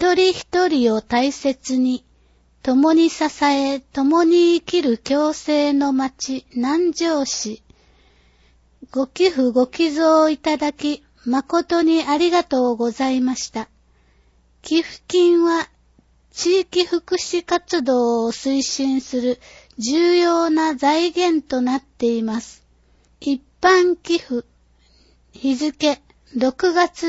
一人一人を大切に、共に支え、共に生きる共生の町、南城市。ご寄付ご寄贈いただき、誠にありがとうございました。寄付金は、地域福祉活動を推進する重要な財源となっています。一般寄付、日付6月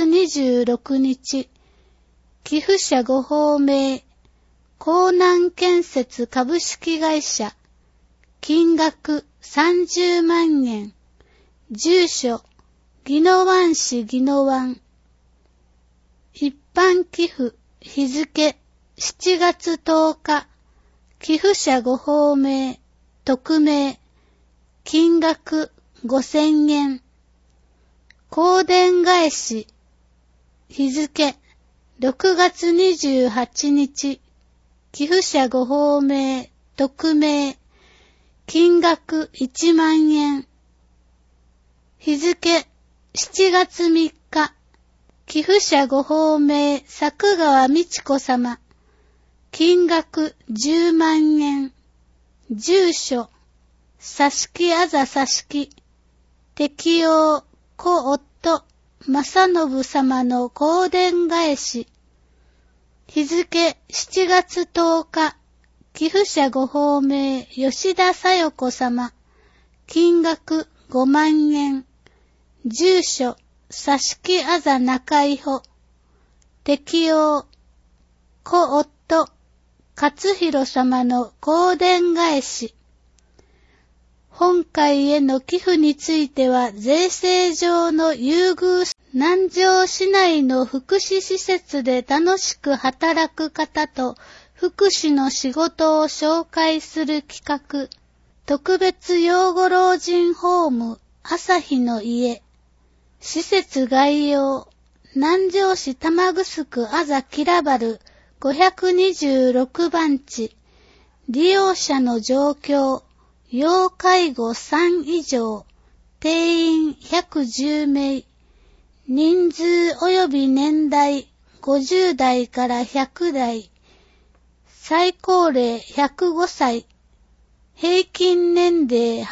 26日、寄付者ご報名、江南建設株式会社、金額30万円、住所、宜野湾市宜野湾。一般寄付、日付7月10日、寄付者ご報名、匿名、金額5000円。香典返し、日付6月28日、寄付者ご報名、匿名、金額1万円。日付7月3日、寄付者ご報名、作川美智子様、金額10万円。住所、佐敷あざ佐敷、適用、故夫、正信様の香典返し。日付7月10日、寄付者ご報名、吉田小代子様、金額5万円。住所、佐敷あざ中井穂、適用、故夫、勝弘様の香典返し。本会への寄付については、税制上の優遇、南城市内の福祉施設で楽しく働く方と、福祉の仕事を紹介する企画、特別養護老人ホーム、朝日の家。施設概要、南城市玉城区あざキラバル526番地。利用者の状況、要介護3以上、定員110名、人数及び年代50代から100代、最高齢105歳、平均年齢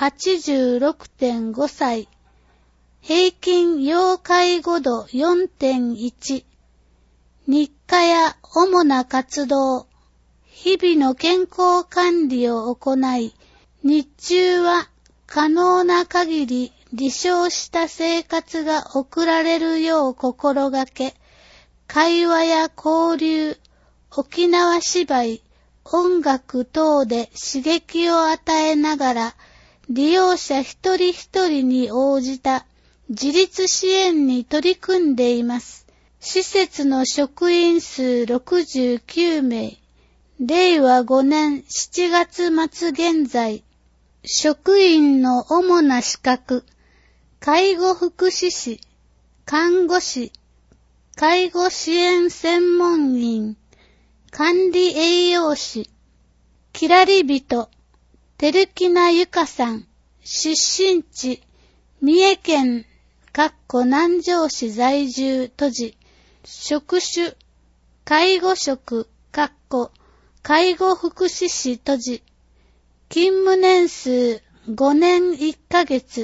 86.5 歳、平均要介護度 4.1、日課や主な活動、日々の健康管理を行い、日中は可能な限り理想した生活が送られるよう心がけ、会話や交流、沖縄芝居、音楽等で刺激を与えながら、利用者一人一人に応じた自立支援に取り組んでいます。施設の職員数69名、令和5年7月末現在、職員の主な資格、介護福祉士、看護師、介護支援専門員、管理栄養士、きらり人、照木名ゆかさん、出身地、三重県、南城市在住、都市、職種、介護職、介護福祉士、都市、勤務年数5年1ヶ月。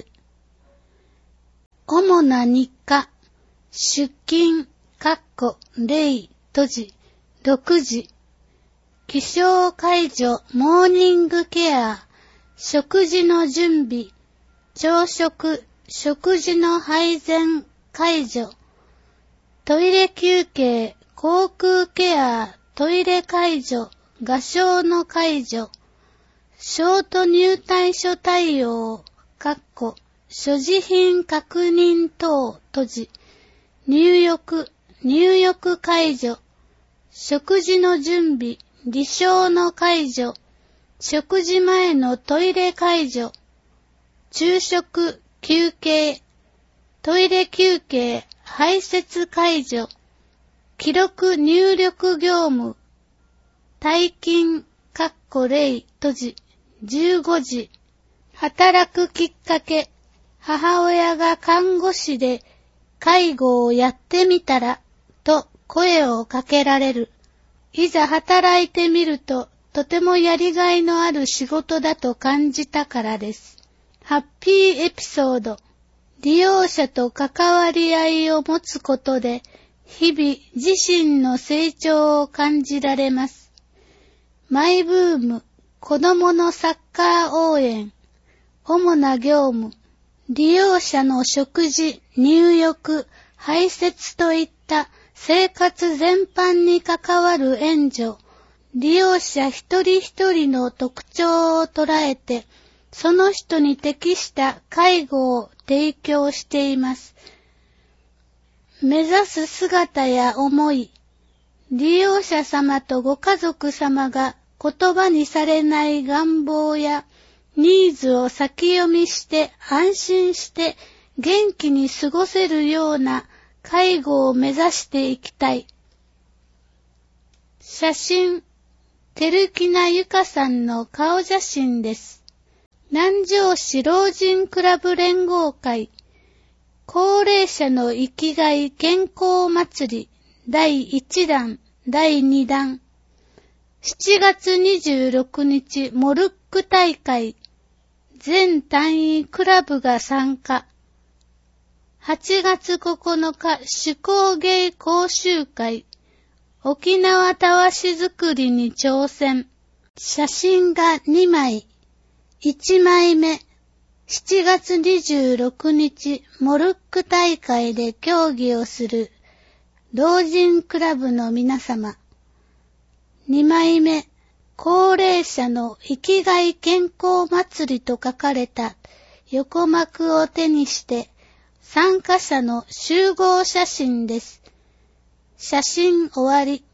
主な日課、出勤、例、閉じ、6時。起床介助、モーニングケア、食事の準備、朝食、食事の配膳、介助。トイレ休憩、口腔ケア、トイレ介助、画商の介助。ショート入退所対応、所持品確認等、閉じ。入浴介助。食事の準備、離床の介助。食事前のトイレ介助。昼食、休憩。トイレ休憩、排泄介助。記録入力業務。退勤、例、閉じ。15時。働くきっかけ。母親が看護師で介護をやってみたらと声をかけられる。 いざ働いてみると、とてもやりがいのある仕事だと感じたからです。ハッピーエピソード。利用者と関わり合いを持つことで、日々自身の成長を感じられます。マイブーム、子供のサッカー応援、主な業務、利用者の食事、入浴、排泄といった生活全般に関わる援助、利用者一人一人の特徴を捉えて、その人に適した介護を提供しています。目指す姿や思い、利用者様とご家族様が言葉にされない願望やニーズを先読みして安心して元気に過ごせるような介護を目指していきたい。写真、照木名ゆかさんの顔写真です。南城市老人クラブ連合会高齢者の生きがい健康祭り第1弾第2弾7月26日モルック大会全単位クラブが参加8月9日手工芸講習会沖縄たわし作りに挑戦写真が2枚1枚目、7月26日、モルック大会で競技をする老人クラブの皆様。2枚目、高齢者の生きがい健康祭りと書かれた横幕を手にして参加者の集合写真です。写真終わり。